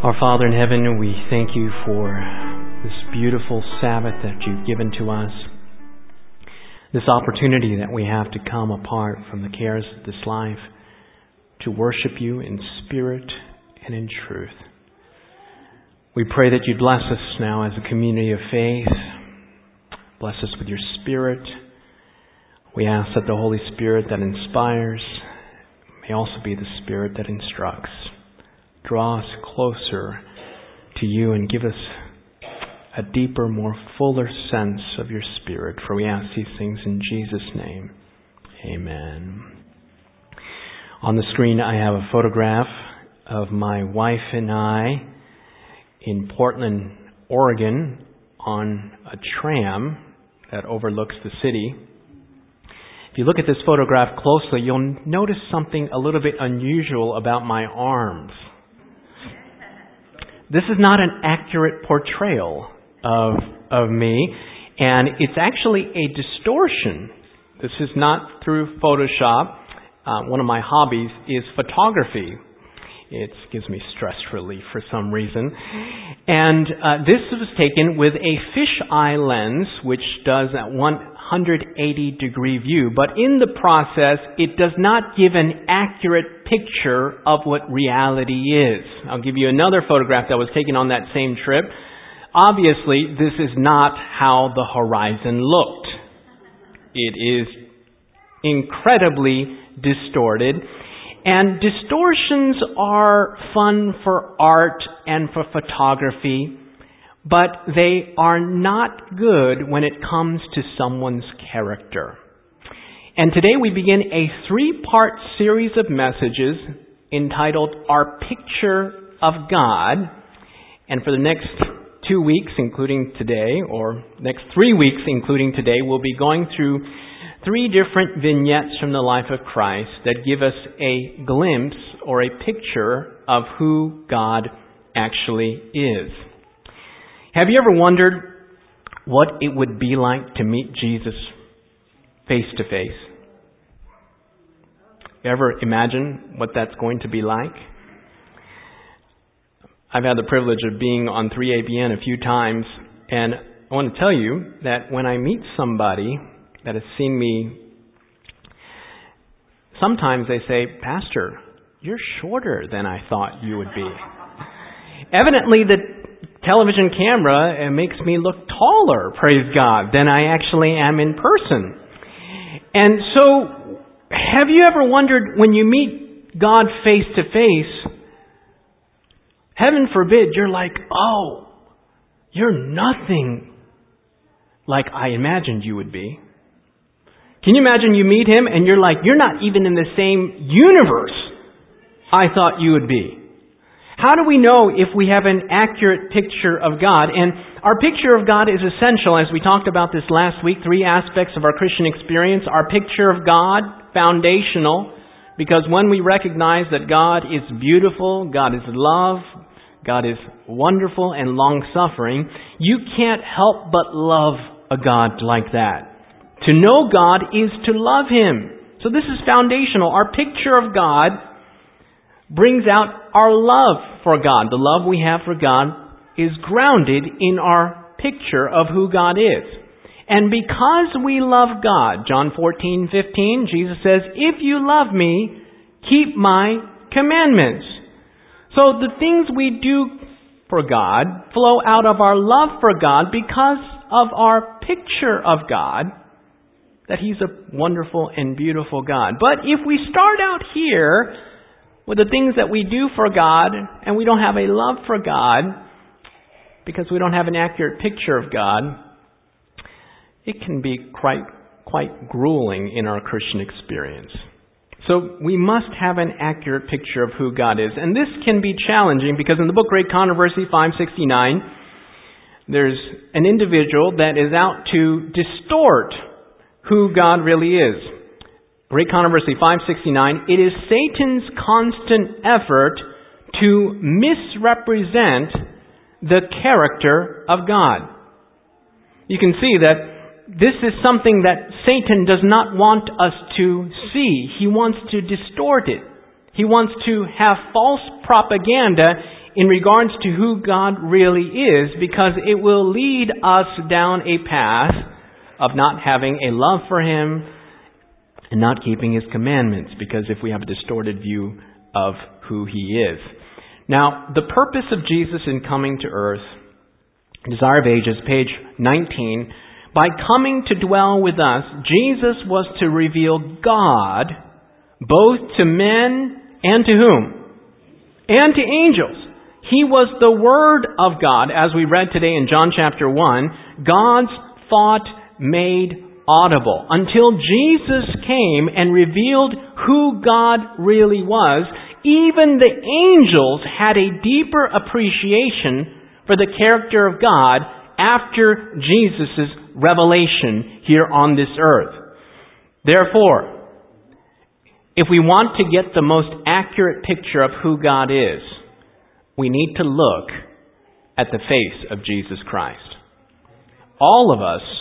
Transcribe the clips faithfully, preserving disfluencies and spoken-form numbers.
Our Father in heaven, we thank you for this beautiful Sabbath that you've given to us. This opportunity that we have to come apart from the cares of this life to worship you in spirit and in truth. We pray that you bless us now as a community of faith. Bless us with your Spirit. We ask that the Holy Spirit that inspires may also be the Spirit that instructs. Draw us closer to you and give us a deeper, more fuller sense of your Spirit. For we ask these things in Jesus' name. Amen. On the screen I have a photograph of my wife and I in Portland, Oregon on a tram that overlooks the city. If you look at this photograph closely, you'll notice something a little bit unusual about my arms. This is not an accurate portrayal of of me, and it's actually a distortion. This is not through Photoshop. Uh, one of my hobbies is photography. It gives me stress relief for some reason. And uh, this was taken with a fisheye lens, which does a one hundred eighty degree view. But in the process, it does not give an accurate picture of what reality is. I'll give you another photograph that was taken on that same trip. Obviously, this is not how the horizon looked. It is incredibly distorted. And distortions are fun for art and for photography, but they are not good when it comes to someone's character. And today we begin a three-part series of messages entitled Our Picture of God. And for the next two weeks, including today, or next three weeks, including today, we'll be going through three different vignettes from the life of Christ that give us a glimpse or a picture of who God actually is. Have you ever wondered what it would be like to meet Jesus face to face? You ever imagine what that's going to be like? I've had the privilege of being on three A B N a few times, and I want to tell you that when I meet somebody that has seen me, sometimes they say, "Pastor, you're shorter than I thought you would be." Evidently, the television camera makes me look taller, praise God, than I actually am in person. And so, have you ever wondered when you meet God face to face, heaven forbid, you're like, "Oh, you're nothing like I imagined you would be." Can you imagine you meet Him and you're like, you're not even in the same universe I thought you would be? How do we know if we have an accurate picture of God? And our picture of God is essential, as we talked about this last week, three aspects of our Christian experience. Our picture of God, foundational, because when we recognize that God is beautiful, God is love, God is wonderful and long-suffering, you can't help but love a God like that. To know God is to love Him. So this is foundational. Our picture of God brings out our love for God. The love we have for God is grounded in our picture of who God is. And because we love God, John fourteen fifteen, Jesus says, "If you love me, keep my commandments." So the things we do for God flow out of our love for God because of our picture of God, that He's a wonderful and beautiful God. But if we start out here with the things that we do for God and we don't have a love for God because we don't have an accurate picture of God, it can be quite, quite grueling in our Christian experience. So we must have an accurate picture of who God is. And this can be challenging because in the book Great Controversy five sixty-nine, there's an individual that is out to distort who God really is. Great Controversy five sixty-nine, it is Satan's constant effort to misrepresent the character of God. You can see that this is something that Satan does not want us to see. He wants to distort it. He wants to have false propaganda in regards to who God really is, because it will lead us down a path of not having a love for Him and not keeping His commandments, because if we have a distorted view of who He is. Now, the purpose of Jesus in coming to earth, Desire of Ages, page nineteen, by coming to dwell with us, Jesus was to reveal God both to men and to whom? And to angels. He was the Word of God, as we read today in John chapter one, God's thought made audible. Until Jesus came and revealed who God really was, even the angels had a deeper appreciation for the character of God after Jesus' revelation here on this earth. Therefore, if we want to get the most accurate picture of who God is, we need to look at the face of Jesus Christ. All of us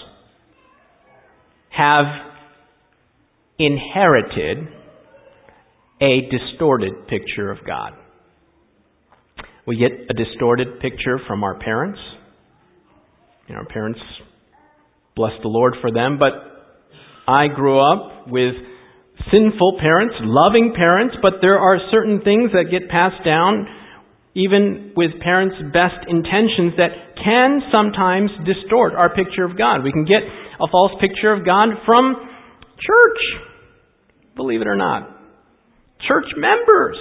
have inherited a distorted picture of God. We get a distorted picture from our parents. You know, our parents, bless the Lord for them, but I grew up with sinful parents, loving parents, but there are certain things that get passed down, even with parents' best intentions, that can sometimes distort our picture of God. We can get a false picture of God from church, believe it or not. Church members,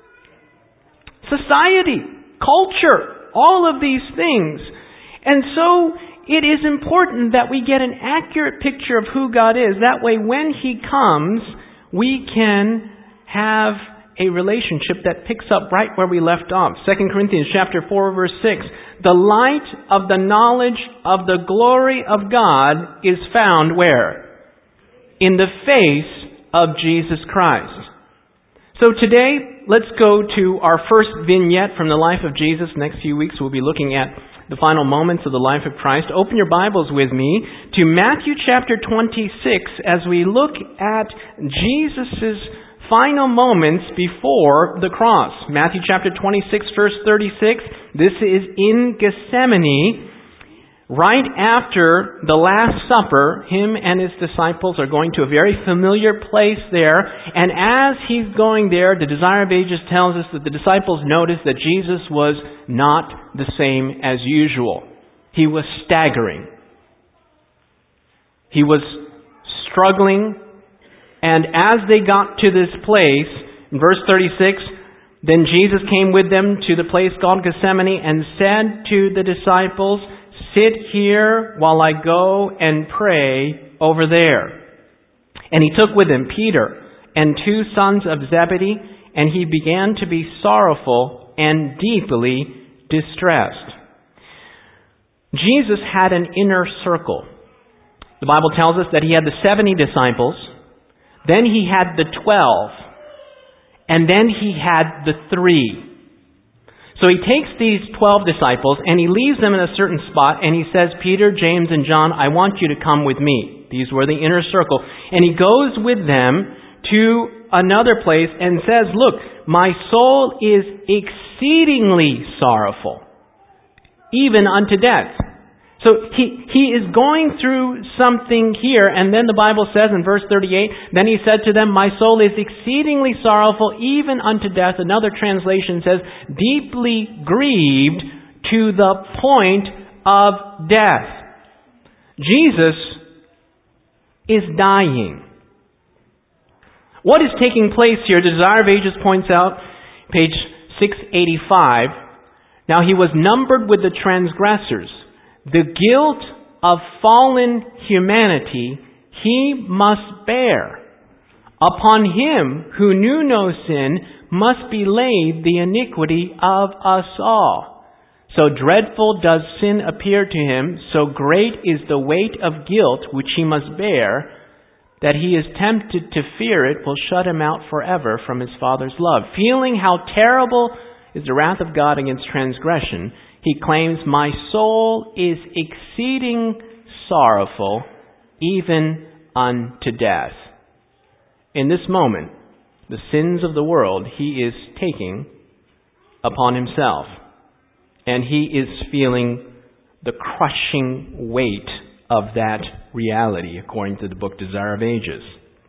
society, culture, all of these things. And so it is important that we get an accurate picture of who God is. That way, when He comes, we can have a relationship that picks up right where we left off. Second Corinthians chapter four, verse six. The light of the knowledge of the glory of God is found where? In the face of Jesus Christ. So today, let's go to our first vignette from the life of Jesus. Next few weeks, we'll be looking at the final moments of the life of Christ. Open your Bibles with me to Matthew chapter twenty-six as we look at Jesus' final moments before the cross. Matthew chapter twenty-six, verse thirty-six. This is in Gethsemane. Right after the Last Supper, Him and His disciples are going to a very familiar place there. And as He's going there, the Desire of Ages tells us that the disciples noticed that Jesus was not the same as usual. He was staggering. He was struggling. And as they got to this place, in verse thirty-six, then Jesus came with them to the place called Gethsemane and said to the disciples, "Sit here while I go and pray over there." And He took with Him Peter and two sons of Zebedee, and He began to be sorrowful and deeply distressed. Jesus had an inner circle. The Bible tells us that He had the seventy disciples, then He had the twelve, and then He had the three. So He takes these twelve disciples and He leaves them in a certain spot and He says, "Peter, James, and John, I want you to come with me." These were the inner circle. And He goes with them to another place and says, "Look, my soul is exceedingly sorrowful, even unto death." So he, he is going through something here, and then the Bible says in verse thirty-eight, then He said to them, "My soul is exceedingly sorrowful, even unto death." Another translation says, "deeply grieved to the point of death." Jesus is dying. What is taking place here? The Desire of Ages points out, page six eighty-five, "Now He was numbered with the transgressors. The guilt of fallen humanity He must bear. Upon Him who knew no sin must be laid the iniquity of us all. So dreadful does sin appear to Him, so great is the weight of guilt which He must bear, that He is tempted to fear it will shut Him out forever from His Father's love. Feeling how terrible is the wrath of God against transgression, He claims, "My soul is exceeding sorrowful, even unto death." In this moment, the sins of the world He is taking upon Himself. and he is feeling the crushing weight of that reality, according to the book Desire of Ages.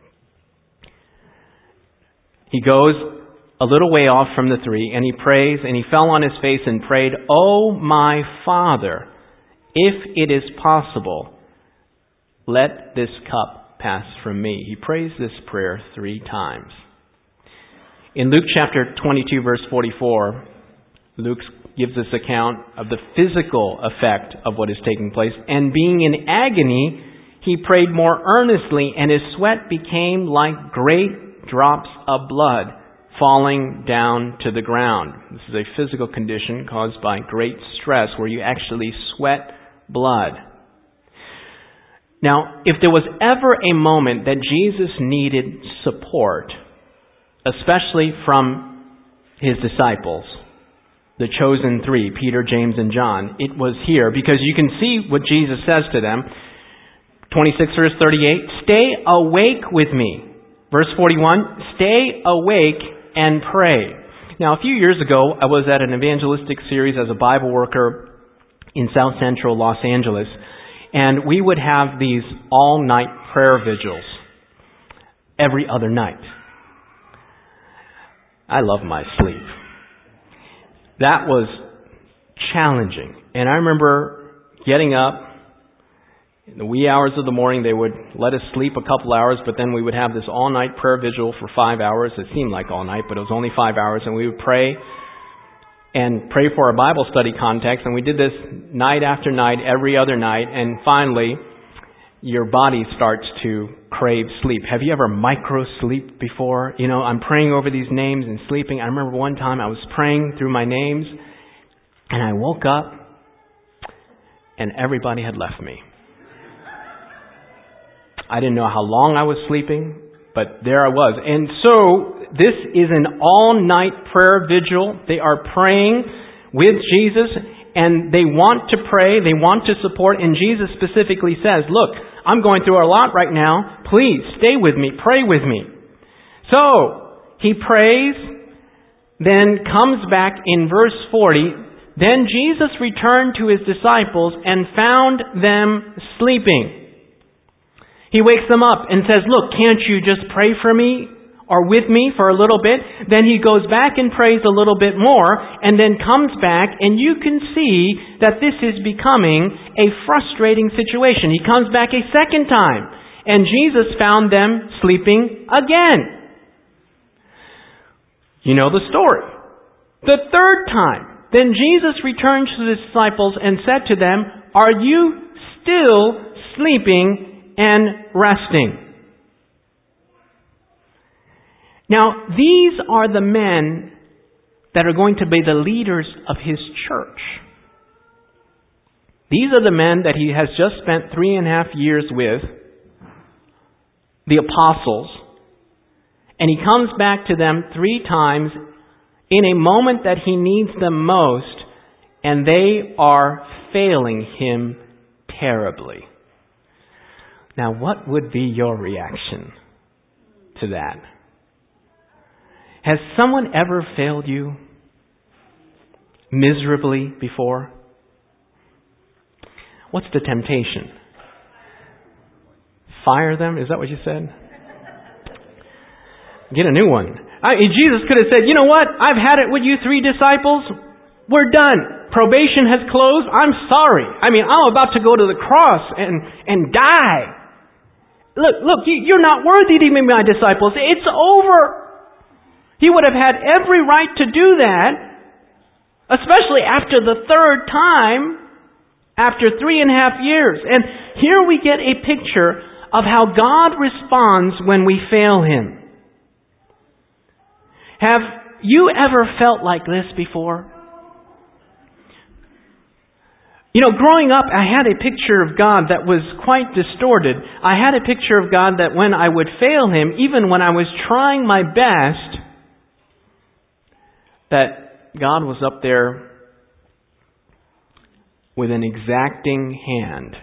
He goes a little way off from the three, and he prays, and he fell on his face and prayed, "Oh, my Father, if it is possible, let this cup pass from me." He prays this prayer three times. In Luke chapter twenty-two, verse forty-four, Luke gives us account of the physical effect of what is taking place. "And being in agony, he prayed more earnestly, and his sweat became like great drops of blood falling down to the ground." This is a physical condition caused by great stress where you actually sweat blood. Now, if there was ever a moment that Jesus needed support, especially from his disciples, the chosen three, Peter, James, and John, it was here, because you can see what Jesus says to them. twenty-six, verse thirty-eight, "Stay awake with me." Verse forty-one, "Stay awake and pray." Now, a few years ago, I was at an evangelistic series as a Bible worker in South Central Los Angeles, and we would have these all-night prayer vigils every other night. I love my sleep. That was challenging. And I remember getting up in the wee hours of the morning. They would let us sleep a couple hours, but then we would have this all-night prayer vigil for five hours. It seemed like all night, but it was only five hours. And we would pray and pray for our Bible study context. And we did this night after night, every other night. And finally, your body starts to crave sleep. Have you ever micro-sleep before? You know, I'm praying over these names and sleeping. I remember one time I was praying through my names, and I woke up, and everybody had left me. I didn't know how long I was sleeping, but there I was. And so, this is an all-night prayer vigil. They are praying with Jesus, and they want to pray, they want to support, and Jesus specifically says, "Look, I'm going through a lot right now. Please stay with me. Pray with me." So, he prays, then comes back in verse forty. "Then Jesus returned to his disciples and found them sleeping." He wakes them up and says, "Look, can't you just pray for me or with me for a little bit?" Then he goes back and prays a little bit more, and then comes back, and you can see that this is becoming a frustrating situation. He comes back a second time, and Jesus found them sleeping again. You know the story. The third time, then Jesus returned to the disciples and said to them, "Are you still sleeping and resting?" Now, these are the men that are going to be the leaders of his church. These are the men that he has just spent three and a half years with, the apostles, and he comes back to them three times in a moment that he needs them most, and they are failing him terribly. Now, what would be your reaction to that? Has someone ever failed you miserably before? What's the temptation? Fire them? Is that what you said? Get a new one. I mean, Jesus could have said, "You know what? I've had it with you three disciples. We're done. Probation has closed. I'm sorry. I mean, I'm about to go to the cross and, and die. Look, look, you're not worthy to be my disciples. It's over." He would have had every right to do that, especially after the third time, after three and a half years. And here we get a picture of how God responds when we fail Him. Have you ever felt like this before? You know, growing up, I had a picture of God that was quite distorted. I had a picture of God that when I would fail Him, even when I was trying my best, that God was up there with an exacting hand.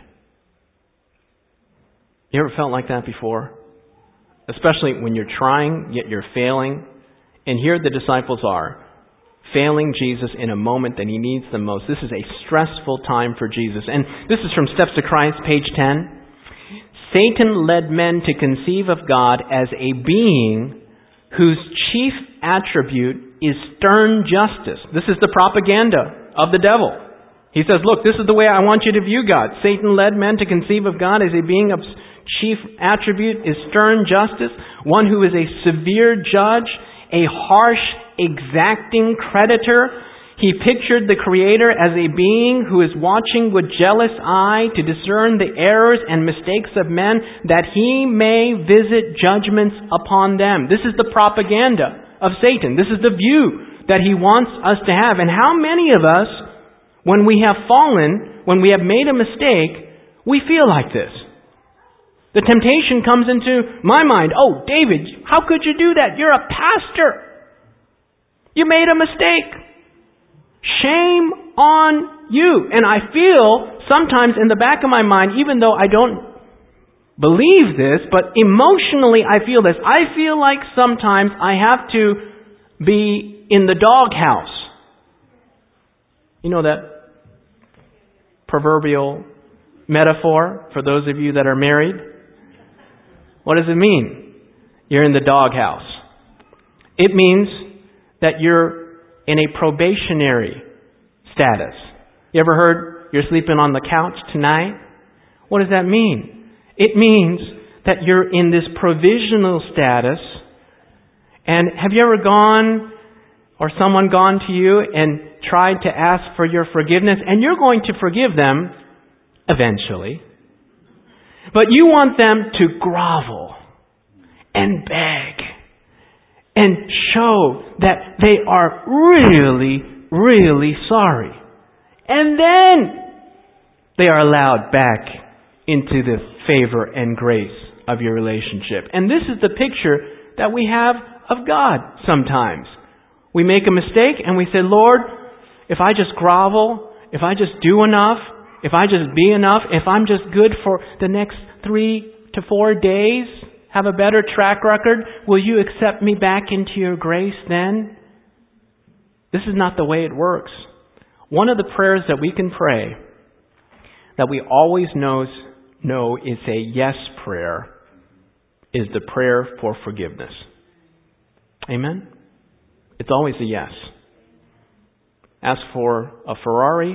You ever felt like that before? Especially when you're trying, yet you're failing. And here the disciples are, failing Jesus in a moment that he needs the most. This is a stressful time for Jesus. And this is from Steps to Christ, page ten. Satan led men to conceive of God as a being whose chief attribute is stern justice. This is the propaganda of the devil. He says, look, this is the way I want you to view God. Satan led men to conceive of God as a being of chief attribute is stern justice, one who is a severe judge, a harsh, exacting creditor. He pictured the Creator as a being who is watching with jealous eye to discern the errors and mistakes of men, that he may visit judgments upon them. This is the propaganda of Satan. This is the view that he wants us to have. And how many of us, when we have fallen, when we have made a mistake, we feel like this? The temptation comes into my mind. Oh, David, how could you do that? You're a pastor. You made a mistake. Shame on you. And I feel sometimes in the back of my mind, even though I don't believe this, but emotionally I feel this. I feel like sometimes I have to be in the doghouse. You know that proverbial metaphor for those of you that are married? What does it mean? You're in the doghouse. It means that you're in a probationary status. You ever heard you're sleeping on the couch tonight? What does that mean? It means that you're in this provisional status. And have you ever gone, or someone gone to you and tried to ask for your forgiveness? And you're going to forgive them eventually. But you want them to grovel and beg and show that they are really, really sorry. And then they are allowed back into the favor and grace of your relationship. And this is the picture that we have of God sometimes. We make a mistake and we say, Lord, if I just grovel, if I just do enough, if I just be enough, if I'm just good for the next three to four days, have a better track record, will you accept me back into your grace then? This is not the way it works. One of the prayers that we can pray, that we always knows, know is a yes prayer, is the prayer for forgiveness. Amen? It's always a yes. Ask for a Ferrari.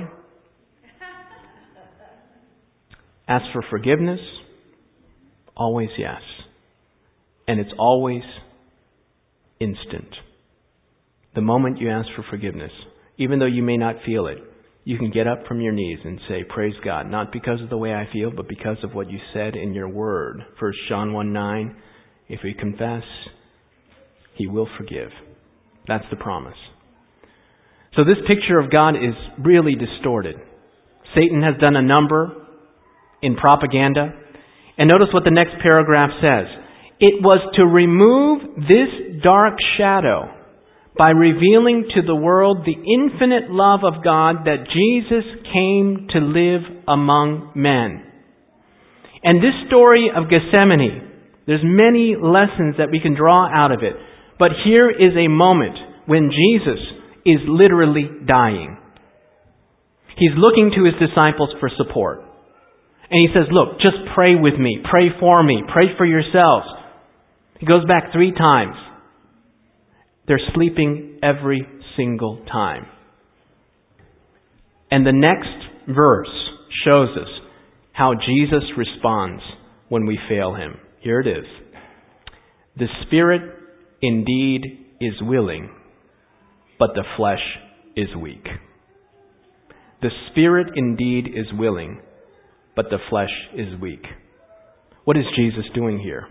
Ask for forgiveness. Always yes. And it's always instant. The moment you ask for forgiveness, even though you may not feel it, you can get up from your knees and say, praise God, not because of the way I feel, but because of what you said in your word. First John one nine, if we confess, He will forgive. That's the promise. So this picture of God is really distorted. Satan has done a number in propaganda. And notice what the next paragraph says. It was to remove this dark shadow by revealing to the world the infinite love of God, that Jesus came to live among men. And this story of Gethsemane, there's many lessons that we can draw out of it. But here is a moment when Jesus is literally dying. He's looking to His disciples for support. And He says, look, just pray with me. Pray for me. Pray for yourselves. He goes back three times. They're sleeping every single time. And the next verse shows us how Jesus responds when we fail Him. Here it is. The spirit indeed is willing, but the flesh is weak. The spirit indeed is willing, but the flesh is weak. What is Jesus doing here?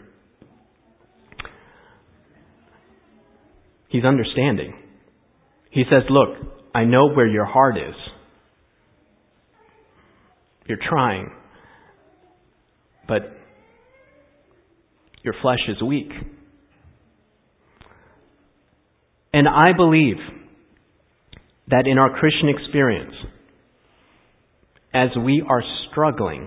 He's understanding. He says, look, I know where your heart is. You're trying, but your flesh is weak. And I believe that in our Christian experience, as we are struggling,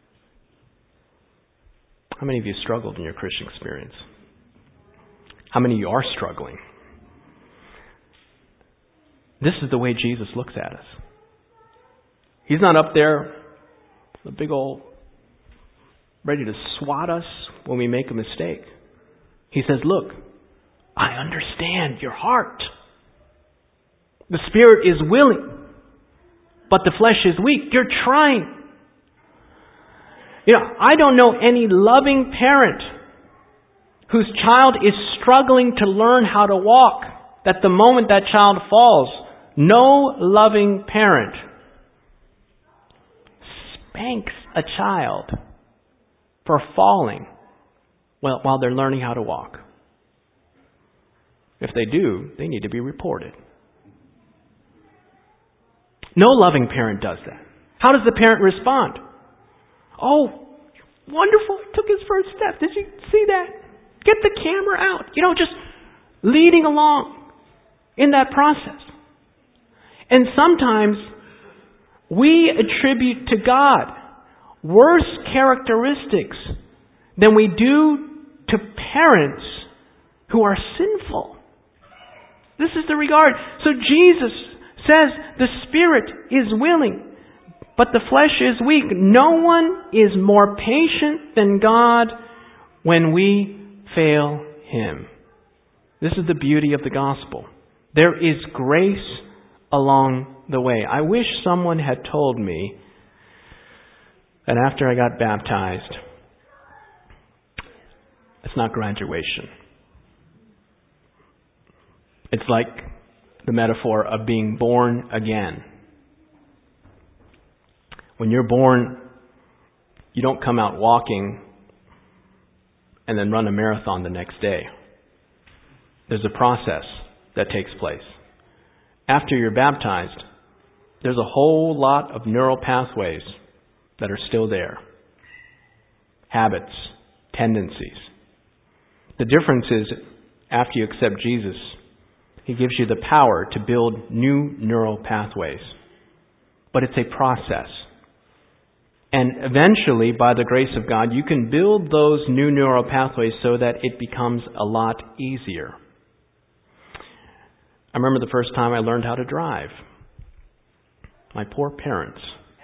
how many of you struggled in your Christian experience? How many of you are struggling? This is the way Jesus looks at us. He's not up there, the big old, ready to swat us when we make a mistake. He says, look, I understand your heart. The spirit is willing, but the flesh is weak. You're trying. You know, I don't know any loving parent whose child is struggling to learn how to walk, that the moment that child falls, no loving parent spanks a child for falling while, while they're learning how to walk. If they do, they need to be reported. No loving parent does that. How does the parent respond? Oh, wonderful. He took his first step. Did you see that? Get the camera out. You know, just leading along in that process. And sometimes we attribute to God worse characteristics than we do to parents who are sinful. This is the regard. So Jesus says the spirit is willing, but the flesh is weak. No one is more patient than God when we fail Him. This is the beauty of the gospel. There is grace along the way. I wish someone had told me that after I got baptized, it's not graduation. It's like the metaphor of being born again. When you're born, you don't come out walking and then run a marathon the next day. There's a process that takes place. After you're baptized, there's a whole lot of neural pathways that are still there. Habits, tendencies. The difference is, after you accept Jesus, He gives you the power to build new neural pathways. But it's a process. And eventually, by the grace of God, you can build those new neural pathways so that it becomes a lot easier. I remember the first time I learned how to drive. My poor parents.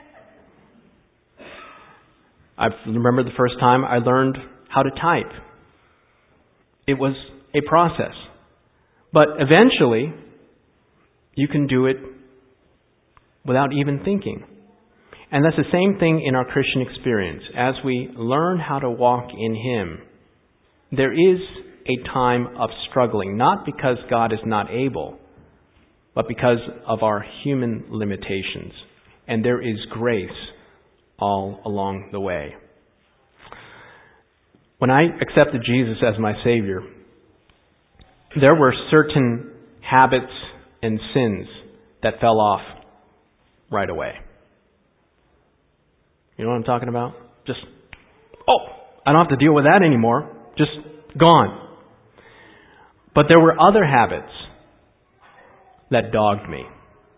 I remember the first time I learned how to type. It was a process. But eventually, you can do it without even thinking. And that's the same thing in our Christian experience. As we learn how to walk in Him, there is a time of struggling, not because God is not able, but because of our human limitations. And there is grace all along the way. When I accepted Jesus as my Savior, there were certain habits and sins that fell off right away. You know what I'm talking about? Just, oh, I don't have to deal with that anymore. Just gone. But there were other habits that dogged me,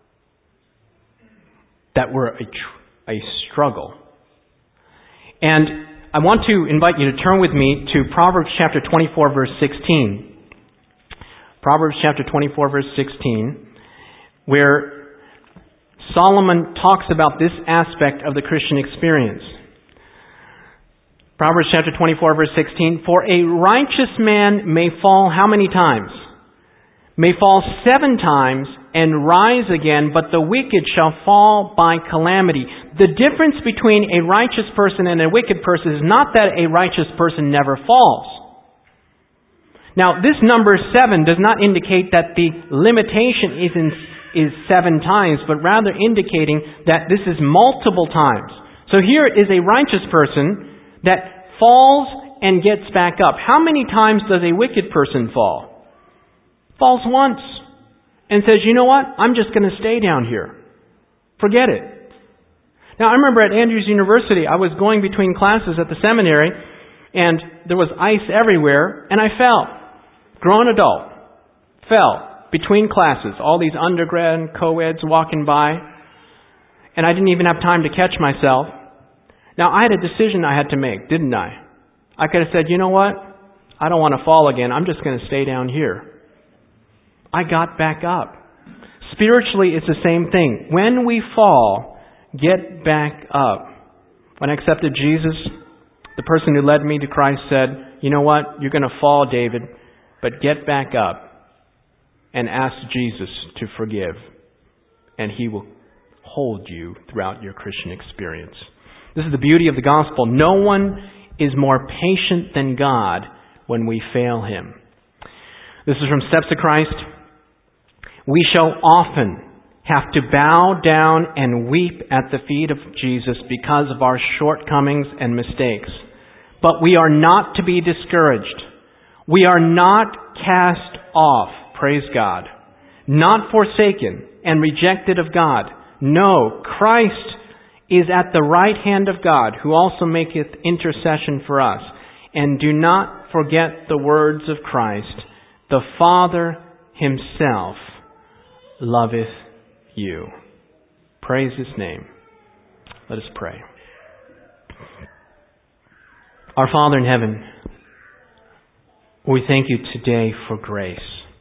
that were a, tr- a struggle. And I want to invite you to turn with me to Proverbs chapter twenty-four, verse sixteen. Proverbs chapter twenty-four, verse sixteen, where Solomon talks about this aspect of the Christian experience. Proverbs chapter twenty-four, verse sixteen, for a righteous man may fall how many times? May fall seven times and rise again, but the wicked shall fall by calamity. The difference between a righteous person and a wicked person is not that a righteous person never falls. Now, this number seven does not indicate that the limitation is in, is seven times, but rather indicating that this is multiple times. So here is a righteous person that falls and gets back up. How many times does a wicked person fall? Falls once and says, you know what? I'm just going to stay down here. Forget it. Now, I remember at Andrews University, I was going between classes at the seminary, and there was ice everywhere, and I fell. Grown adult. Fell between classes. All these undergrad and co-eds walking by, and I didn't even have time to catch myself. Now, I had a decision I had to make, didn't I? I could have said, you know what? I don't want to fall again. I'm just going to stay down here. I got back up. Spiritually, it's the same thing. When we fall, get back up. When I accepted Jesus, the person who led me to Christ said, you know what? You're going to fall, David, but get back up and ask Jesus to forgive, and He will hold you throughout your Christian experience. This is the beauty of the gospel. No one is more patient than God when we fail Him. This is from Steps to Christ. We shall often have to bow down and weep at the feet of Jesus because of our shortcomings and mistakes. But we are not to be discouraged. We are not cast off, praise God, not forsaken and rejected of God. No, Christ is at the right hand of God, who also maketh intercession for us. And do not forget the words of Christ. The Father Himself loveth you. Praise His name. Let us pray. Our Father in heaven, we thank You today for grace.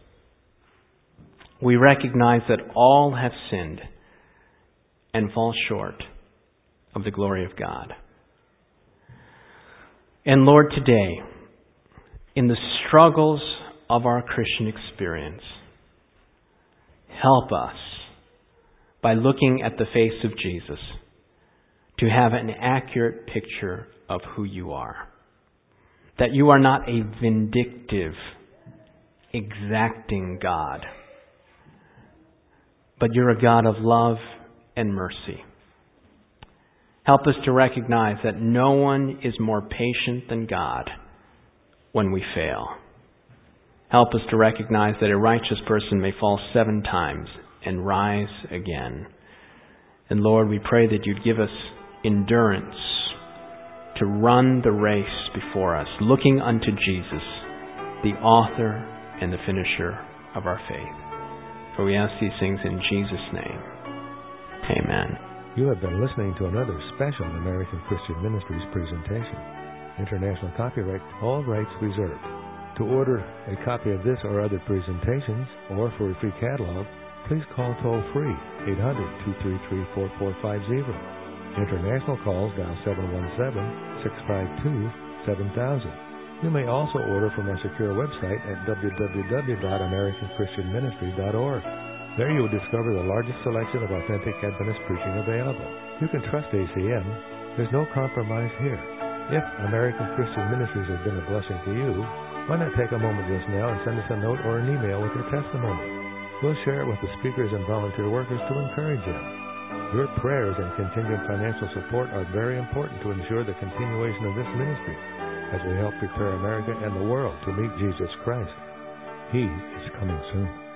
We recognize that all have sinned and fall short of the glory of God. And Lord, today, in the struggles of our Christian experience, help us by looking at the face of Jesus to have an accurate picture of who You are. That You are not a vindictive, exacting God, but You're a God of love and mercy. Help us to recognize that no one is more patient than God when we fail. Help us to recognize that a righteous person may fall seven times and rise again. And Lord, we pray that You'd give us endurance to run the race before us, looking unto Jesus, the author and the finisher of our faith. For we ask these things in Jesus' name. Amen. You have been listening to another special American Christian Ministries presentation. International copyright, all rights reserved. To order a copy of this or other presentations, or for a free catalog, please call toll-free eight hundred, two three three, four four five zero. International calls dial seven one seven, six five two, seven thousand. You may also order from our secure website at w w w dot american christian ministry dot org. There you will discover the largest selection of authentic Adventist preaching available. You can trust A C M. There's no compromise here. If American Christian Ministries has been a blessing to you, why not take a moment just now and send us a note or an email with your testimony? We'll share it with the speakers and volunteer workers to encourage you. Your prayers and continued financial support are very important to ensure the continuation of this ministry as we help prepare America and the world to meet Jesus Christ. He is coming soon.